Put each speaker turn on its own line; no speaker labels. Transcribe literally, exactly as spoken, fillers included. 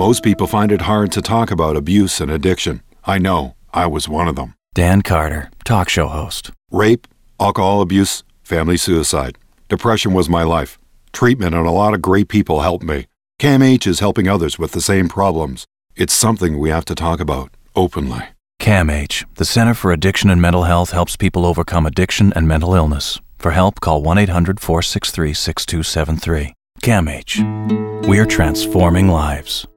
Most people find it hard to talk about abuse and addiction. I know, I was one of them.
Dan Carter, talk show host.
Rape, alcohol abuse, family suicide. Depression was my life. Treatment and a lot of great people helped me. CAMH is helping others with the same problems. It's something we have to talk about openly.
CAMH, the Center for Addiction and Mental Health, helps people overcome addiction and mental illness. For help, call one eight hundred four six three six two seven three. CAMH. We're transforming lives.